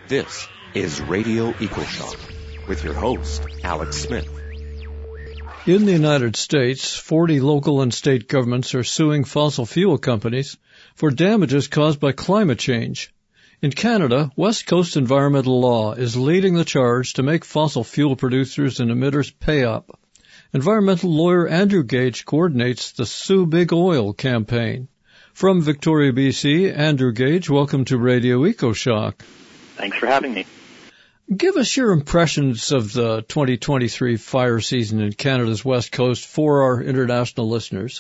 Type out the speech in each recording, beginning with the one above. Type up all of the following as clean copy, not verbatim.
This is Radio EcoShock with your host, Alex Smith. In the United States, 40 local and state governments are suing fossil fuel companies for damages caused by climate change. In Canada, West Coast Environmental Law is leading the charge to make fossil fuel producers and emitters pay up. Environmental lawyer Andrew Gage coordinates the Sue Big Oil campaign. From Victoria, BC, Andrew Gage, welcome to Radio EcoShock. Thanks for having me. Give us your impressions of the 2023 fire season in Canada's West Coast for our international listeners.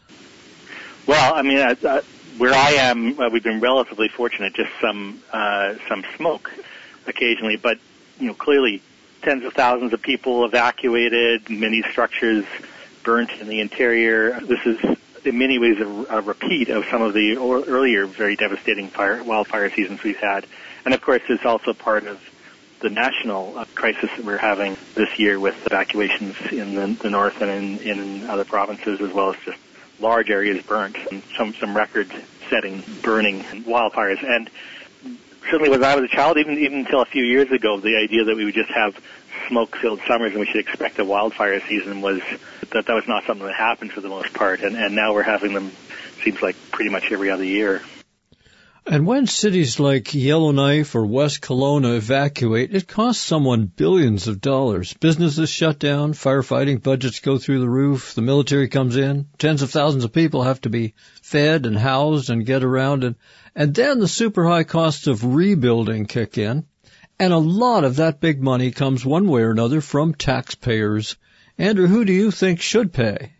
Well, I mean, where I am, we've been relatively fortunate, just some smoke occasionally, but, clearly tens of thousands of people evacuated, many structures burnt in the interior. This is in many ways a repeat of some of the earlier very devastating wildfire seasons we've had. And of course, it's also part of the national crisis that we're having this year with evacuations in the north and in other provinces, as well as just large areas burnt and some record-setting burning wildfires. And certainly when I was a child, even until a few years ago, the idea that we would just have smoke-filled summers and we should expect a wildfire season was not something that happened for the most part. And now we're having them, seems like, pretty much every other year. And when cities like Yellowknife or West Kelowna evacuate, it costs someone billions of dollars. Businesses shut down, firefighting budgets go through the roof, the military comes in, tens of thousands of people have to be fed and housed and get around, and then the super high costs of rebuilding kick in, and a lot of that big money comes one way or another from taxpayers. Andrew, who do you think should pay?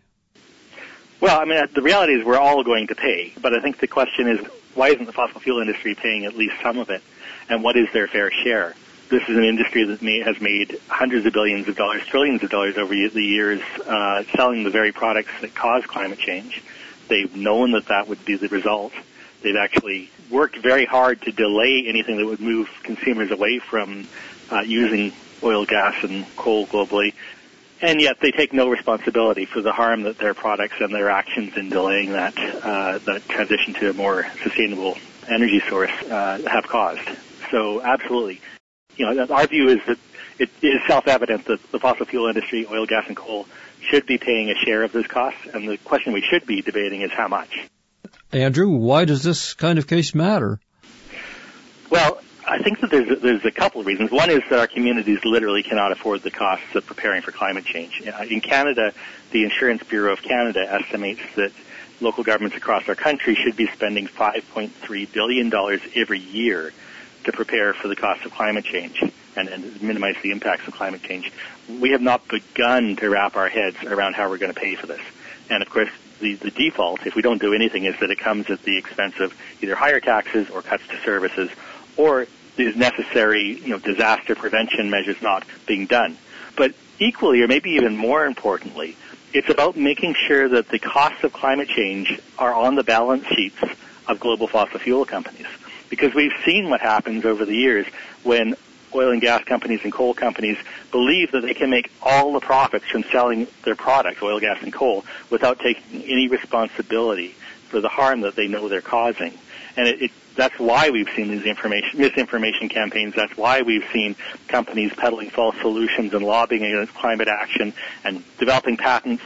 Well, I mean, the reality is we're all going to pay, but I think the question is, why isn't the fossil fuel industry paying at least some of it? And what is their fair share? This is an industry that has made hundreds of billions of dollars, trillions of dollars over the years, selling the very products that cause climate change. They've known that would be the result. They've actually worked very hard to delay anything that would move consumers away from using oil, gas, and coal globally. And yet they take no responsibility for the harm that their products and their actions in delaying that transition to a more sustainable energy source have caused. So absolutely. Our view is that it is self-evident that the fossil fuel industry, oil, gas, and coal, should be paying a share of those costs. And the question we should be debating is how much. Andrew, why does this kind of case matter? Well, I think that there's a couple of reasons. One is that our communities literally cannot afford the costs of preparing for climate change. In Canada, the Insurance Bureau of Canada estimates that local governments across our country should be spending $5.3 billion every year to prepare for the cost of climate change and minimize the impacts of climate change. We have not begun to wrap our heads around how we're going to pay for this. And of course, the default, if we don't do anything, is that it comes at the expense of either higher taxes or cuts to services, or these necessary, disaster prevention measures not being done. But equally, or maybe even more importantly, it's about making sure that the costs of climate change are on the balance sheets of global fossil fuel companies. Because we've seen what happens over the years when oil and gas companies and coal companies believe that they can make all the profits from selling their products, oil, gas, and coal, without taking any responsibility for the harm that they know they're causing. And that's why we've seen these misinformation campaigns. That's why we've seen companies peddling false solutions and lobbying against climate action and developing patents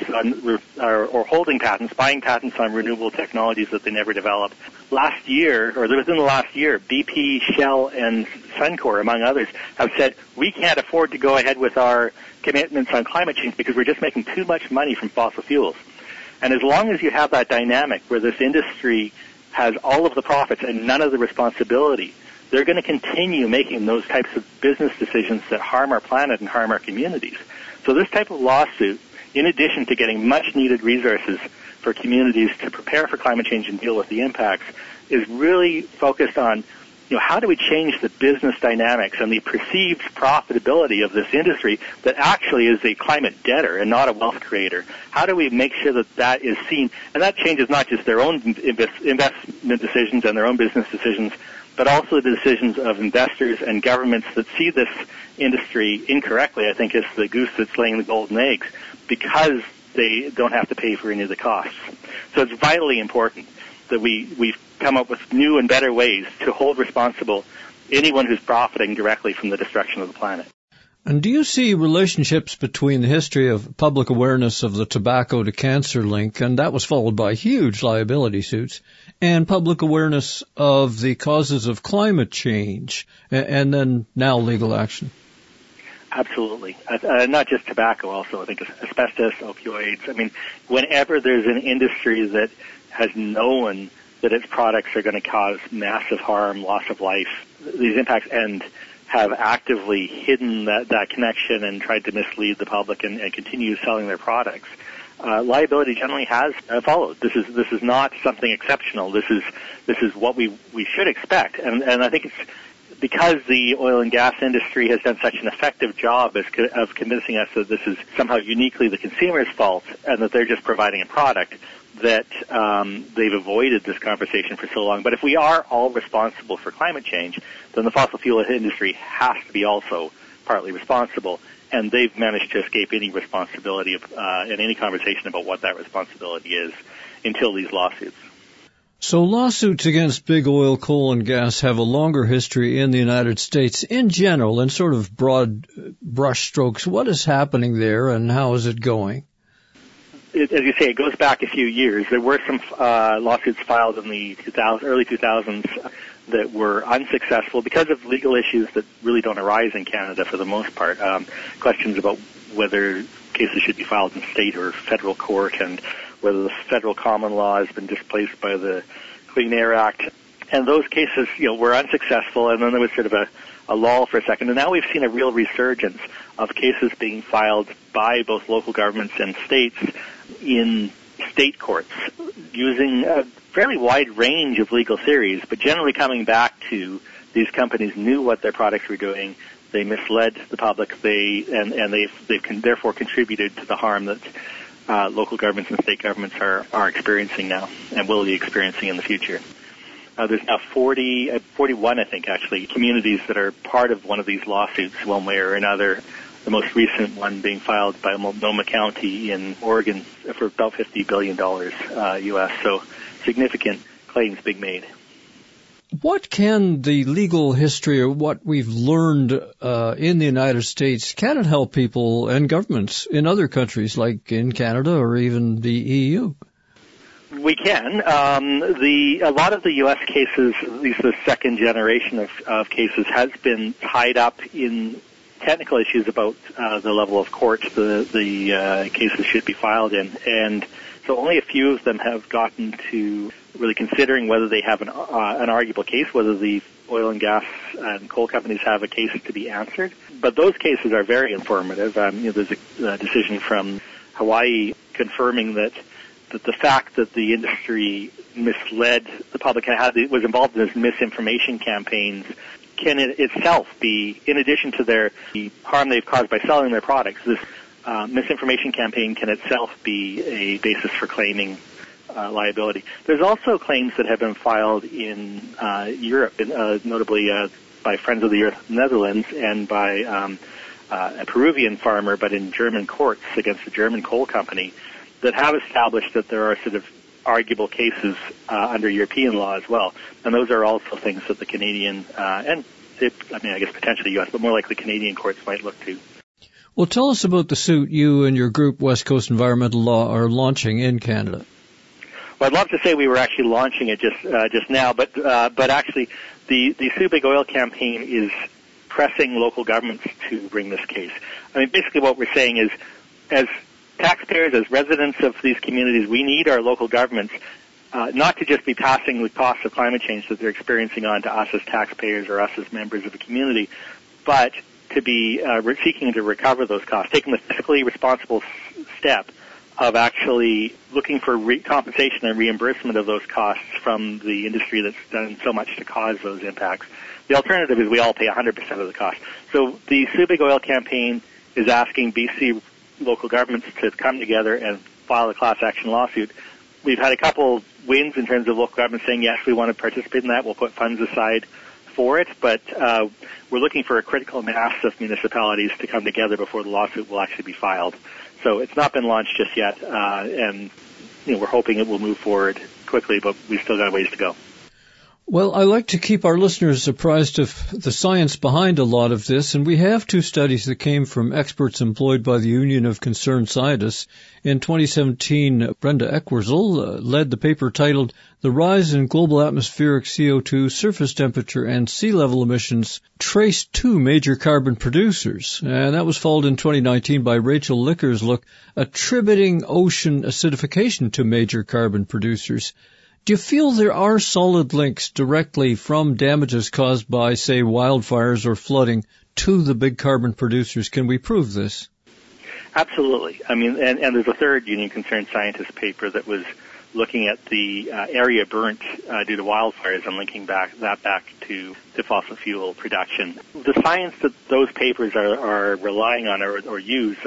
or holding patents, buying patents on renewable technologies that they never developed. Last year, or within the last year, BP, Shell, and Suncor, among others, have said we can't afford to go ahead with our commitments on climate change because we're just making too much money from fossil fuels. And as long as you have that dynamic where this industry has all of the profits and none of the responsibility, they're going to continue making those types of business decisions that harm our planet and harm our communities. So this type of lawsuit, in addition to getting much-needed resources for communities to prepare for climate change and deal with the impacts, is really focused on, how do we change the business dynamics and the perceived profitability of this industry that actually is a climate debtor and not a wealth creator? How do we make sure that is seen? And that changes not just their own investment decisions and their own business decisions, but also the decisions of investors and governments that see this industry incorrectly. I think it's the goose that's laying the golden eggs because they don't have to pay for any of the costs. So it's vitally important that we've come up with new and better ways to hold responsible anyone who's profiting directly from the destruction of the planet. And do you see relationships between the history of public awareness of the tobacco to cancer link, and that was followed by huge liability suits, and public awareness of the causes of climate change, and then now legal action? Absolutely. Not just tobacco, also I think asbestos, opioids. I mean, whenever there's an industry that has known that its products are going to cause massive harm, loss of life, these impacts, and have actively hidden that connection and tried to mislead the public and continue selling their products, liability generally has followed. This is not something exceptional. This is what we should expect, and I think it's because the oil and gas industry has done such an effective job of convincing us that this is somehow uniquely the consumer's fault and that they're just providing a product, that they've avoided this conversation for so long. But if we are all responsible for climate change, then the fossil fuel industry has to be also partly responsible, and they've managed to escape any responsibility and any conversation about what that responsibility is until these lawsuits. So lawsuits against big oil, coal, and gas have a longer history in the United States in general, in sort of broad brush strokes. What is happening there, and how is it going? As you say, it goes back a few years. There were some lawsuits filed in the early 2000s that were unsuccessful because of legal issues that really don't arise in Canada for the most part. Questions about whether cases should be filed in state or federal court, and whether the federal common law has been displaced by the Clean Air Act. And those cases, were unsuccessful, and then there was sort of a lull for a second. And now we've seen a real resurgence of cases being filed by both local governments and states in state courts using a fairly wide range of legal theories, but generally coming back to these companies knew what their products were doing. They misled the public. They've therefore contributed to the harm that local governments and state governments are experiencing now and will be experiencing in the future. There's now 41, I think, actually, communities that are part of one of these lawsuits one way or another. The most recent one being filed by Multnomah County in Oregon for about $50 billion U.S. So significant claims being made. What can the legal history or what we've learned in the United States, can it help people and governments in other countries like in Canada or even the EU? We can. A lot of the U.S. cases, at least the second generation of cases, has been tied up in technical issues about the level of court the cases should be filed in, and so only a few of them have gotten to really considering whether they have an arguable case, whether the oil and gas and coal companies have a case to be answered. But those cases are very informative. There's a decision from Hawaii confirming that the fact that the industry misled the public, was involved in this misinformation campaigns, can itself be, in addition to the harm they've caused by selling their products, this misinformation campaign can itself be a basis for claiming liability. There's also claims that have been filed in Europe, notably by Friends of the Earth Netherlands and by a Peruvian farmer, but in German courts against a German coal company, that have established that there are sort of arguable cases under European law as well. And those are also things that the Canadian I guess potentially U.S., but more likely Canadian courts might look to. Well, tell us about the suit you and your group, West Coast Environmental Law, are launching in Canada. Well, I'd love to say we were actually launching it just now, but actually the Sue Big Oil campaign is pressing local governments to bring this case. I mean, basically what we're saying is, as taxpayers, as residents of these communities, we need our local governments not to just be passing the costs of climate change that they're experiencing on to us as taxpayers or us as members of the community, but to be seeking to recover those costs, taking the fiscally responsible step of actually looking for compensation and reimbursement of those costs from the industry that's done so much to cause those impacts. The alternative is we all pay 100% of the cost. So the Sue Big Oil campaign is asking BC local governments to come together and file a class action lawsuit. We've had a couple wins in terms of local governments saying, yes, we want to participate in that. We'll put funds aside for it, but we're looking for a critical mass of municipalities to come together before the lawsuit will actually be filed. So it's not been launched just yet, and we're hoping it will move forward quickly, but we've still got a ways to go. Well, I like to keep our listeners apprised of the science behind a lot of this, and we have two studies that came from experts employed by the Union of Concerned Scientists. In 2017, Brenda Eckwurzel led the paper titled The Rise in Global Atmospheric CO2, Surface Temperature, and Sea Level Emissions Traced to Major Carbon Producers. And that was followed in 2019 by Rachel Licker's look, Attributing Ocean Acidification to Major Carbon Producers. Do you feel there are solid links directly from damages caused by, say, wildfires or flooding to the big carbon producers? Can we prove this? Absolutely. I mean, and there's a third Union Concerned Scientist paper that was looking at the area burnt due to wildfires and linking that back to fossil fuel production. The science that those papers are relying on or use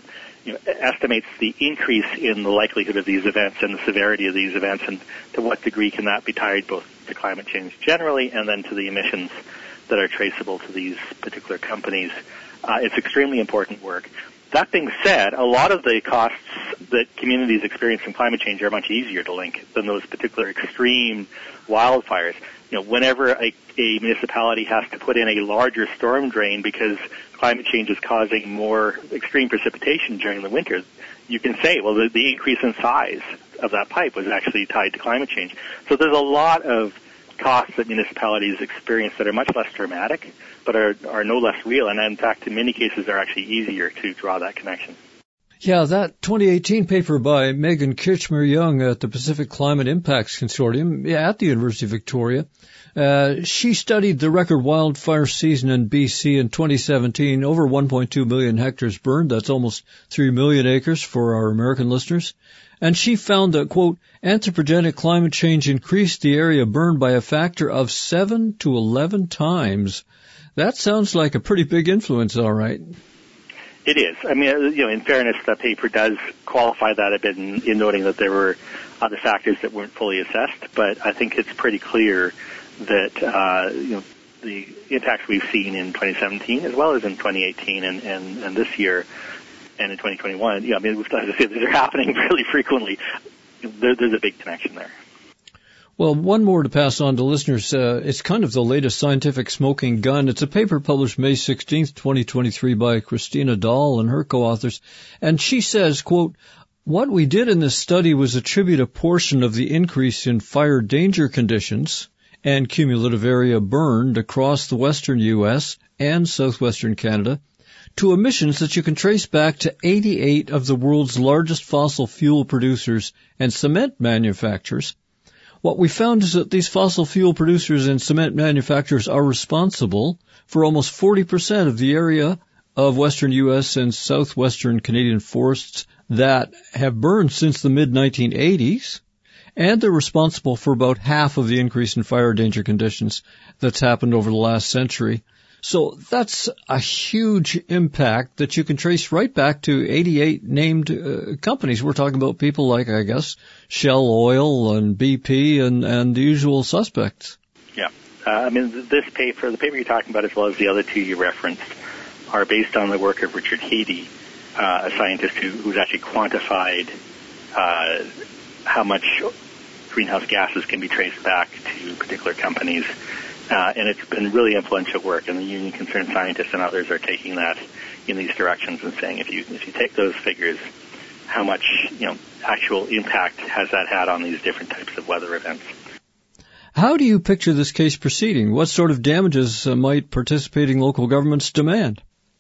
estimates the increase in the likelihood of these events and the severity of these events, and to what degree can that be tied both to climate change generally and then to the emissions that are traceable to these particular companies. It's extremely important work. That being said, a lot of the costs that communities experience from climate change are much easier to link than those particular extreme wildfires. Whenever a municipality has to put in a larger storm drain because climate change is causing more extreme precipitation during the winter, you can say, well, the increase in size of that pipe was actually tied to climate change. So there's a lot of costs that municipalities experience that are much less dramatic, but are no less real, and in fact, in many cases, are actually easier to draw that connection. Yeah, that 2018 paper by Megan Kirchmer-Young at the Pacific Climate Impacts Consortium at the University of Victoria, she studied the record wildfire season in BC in 2017, over 1.2 million hectares burned. That's almost 3 million acres for our American listeners. And she found that, quote, anthropogenic climate change increased the area burned by a factor of 7 to 11 times. That sounds like a pretty big influence, all right. It is. I mean, in fairness, the paper does qualify that a bit in noting that there were other factors that weren't fully assessed, but I think it's pretty clear that, the impacts we've seen in 2017 as well as in 2018 and this year and in 2021, as I said, these are happening really frequently. There's a big connection there. Well, one more to pass on to listeners. It's kind of the latest scientific smoking gun. It's a paper published May 16th, 2023 by Christina Dahl and her co-authors. And she says, quote, what we did in this study was attribute a portion of the increase in fire danger conditions and cumulative area burned across the western U.S. and southwestern Canada to emissions that you can trace back to 88 of the world's largest fossil fuel producers and cement manufacturers. What we found is that these fossil fuel producers and cement manufacturers are responsible for almost 40% of the area of western U.S. and southwestern Canadian forests that have burned since the mid-1980s, and they're responsible for about half of the increase in fire danger conditions that's happened over the last century. So that's a huge impact that you can trace right back to 88 named companies. We're talking about people like, I guess, Shell Oil and BP and the usual suspects. Yeah. This paper, the paper you're talking about, as well as the other two you referenced, are based on the work of Richard Haiti, a scientist who's actually quantified how much greenhouse gases can be traced back to particular companies. And it's been really influential work, and the Union Concerned Scientists and others are taking that in these directions and saying if you take those figures, how much actual impact has that had on these different types of weather events? How do you picture this case proceeding? What sort of damages might participating local governments demand?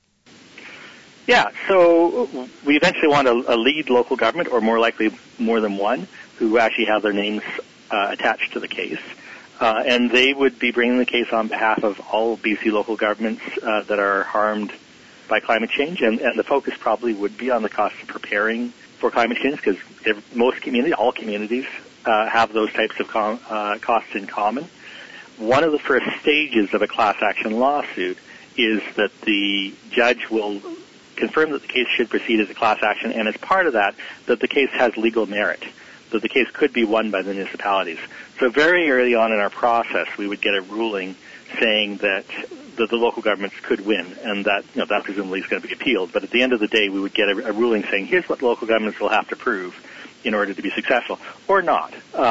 Yeah, so we eventually want a lead local government, or more likely more than one, who actually have their names attached to the case. And they would be bringing the case on behalf of all BC local governments that are harmed by climate change, and the focus probably would be on the cost of preparing for climate change, because all communities have those types of costs in common. One of the first stages of a class action lawsuit is that the judge will confirm that the case should proceed as a class action, and as part of that the case has legal merit, that the case could be won by the municipalities. So very early on in our process, we would get a ruling saying that the local governments could win, and that that presumably is going to be appealed. But at the end of the day, we would get a ruling saying, here's what local governments will have to prove in order to be successful, or not.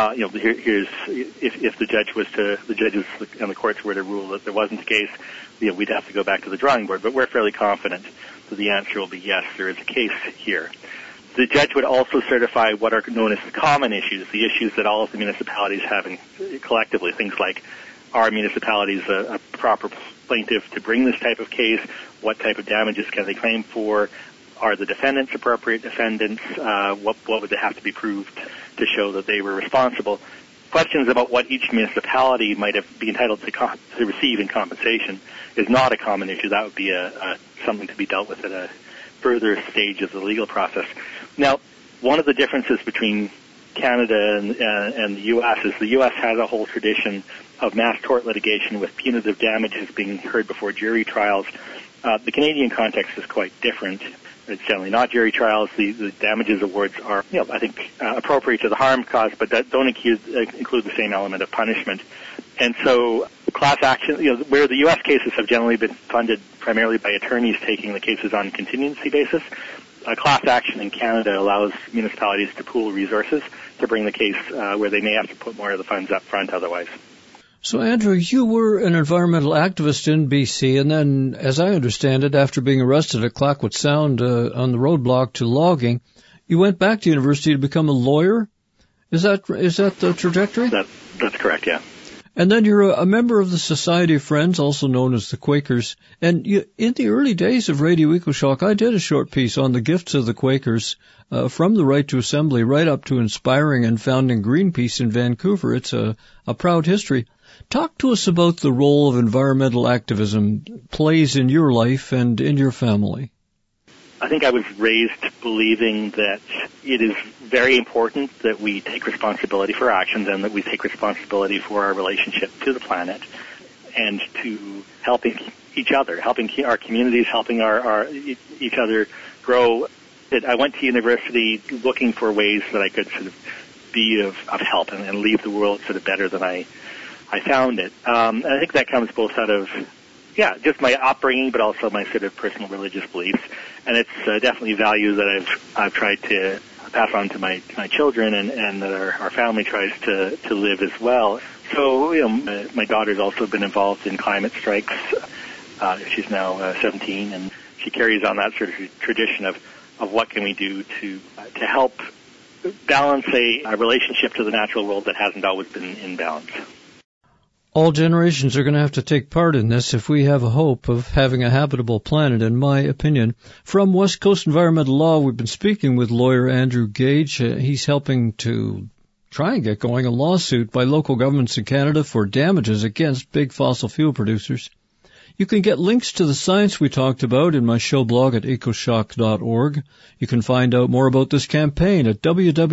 Here's if the judges and the courts were to rule that there wasn't a case, we'd have to go back to the drawing board. But we're fairly confident that the answer will be yes, there is a case here. The judge would also certify what are known as common issues, the issues that all of the municipalities have collectively, things like, are municipalities a proper plaintiff to bring this type of case? What type of damages can they claim for? Are the defendants appropriate defendants? What would they have to be proved to show that they were responsible? Questions about what each municipality might be entitled to receive in compensation is not a common issue. That would be something to be dealt with at a further stage of the legal process. Now, one of the differences between Canada and the U.S. is the U.S. has a whole tradition of mass tort litigation with punitive damages being heard before jury trials. The Canadian context is quite different. It's generally not jury trials. The damages awards are, I think, appropriate to the harm caused, but that don't include the same element of punishment. And so class action, where the U.S. cases have generally been funded primarily by attorneys taking the cases on a contingency basis, class action in Canada allows municipalities to pool resources to bring the case where they may have to put more of the funds up front otherwise. So, Andrew, you were an environmental activist in BC, and then, as I understand it, after being arrested at Clayoquot Sound on the roadblock to logging, you went back to university to become a lawyer? Is that the trajectory? That's correct, yeah. And then you're a member of the Society of Friends, also known as the Quakers. And in the early days of Radio EcoShock, I did a short piece on the gifts of the Quakers, from the right to assembly right up to inspiring and founding Greenpeace in Vancouver. It's a proud history. Talk to us about the role of environmental activism plays in your life and in your family. I think I was raised believing that it is very important that we take responsibility for our actions and that we take responsibility for our relationship to the planet and to helping each other, helping our communities, helping each other grow. I went to university looking for ways that I could sort of be of help and leave the world sort of better than I found it. And I think that comes both out of, just my upbringing, but also my sort of personal religious beliefs. And it's definitely values that I've tried to pass on to my children and that our family tries to live as well. So, my daughter's also been involved in climate strikes. She's now 17, and she carries on that sort of tradition of what can we do to help balance a relationship to the natural world that hasn't always been in balance. All generations are going to have to take part in this if we have a hope of having a habitable planet, in my opinion. From West Coast Environmental Law, we've been speaking with lawyer Andrew Gage. He's helping to try and get going a lawsuit by local governments in Canada for damages against big fossil fuel producers. You can get links to the science we talked about in my show blog at ecoshock.org. You can find out more about this campaign at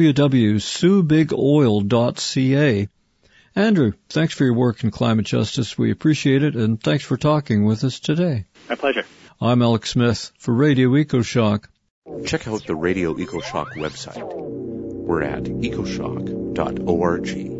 www.suebigoil.ca. Andrew, thanks for your work in climate justice. We appreciate it, and thanks for talking with us today. My pleasure. I'm Alex Smith for Radio EcoShock. Check out the Radio EcoShock website. We're at ecoshock.org.